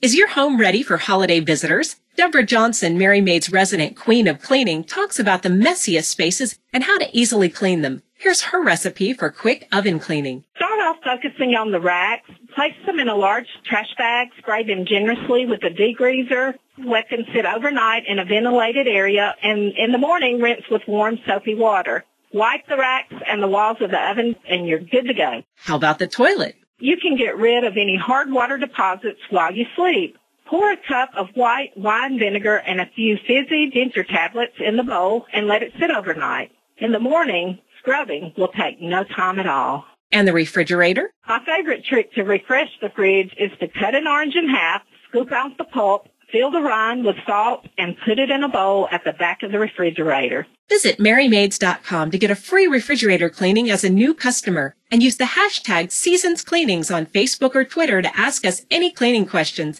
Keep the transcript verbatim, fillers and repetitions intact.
Is your home ready for holiday visitors? Deborah Johnson, Mary Maid's resident queen of cleaning, talks about the messiest spaces and how to easily clean them. Here's her recipe for quick oven cleaning. Start off focusing on the racks. Place them in a large trash bag. Spray them generously with a degreaser. Let them sit overnight in a ventilated area, and in the morning, rinse with warm, soapy water. Wipe the racks and the walls of the oven, and you're good to go. How about the toilet? You can get rid of any hard water deposits while you sleep. Pour a cup of white wine vinegar and a few fizzy ginger tablets in the bowl and let it sit overnight. In the morning, scrubbing will take no time at all. And the refrigerator? My favorite trick to refresh the fridge is to cut an orange in half, scoop out the pulp, fill the rind with salt, and put it in a bowl at the back of the refrigerator. Visit Mary Maids dot com to get a free refrigerator cleaning as a new customer, and use the hashtag Seasons Cleanings on Facebook or Twitter to ask us any cleaning questions.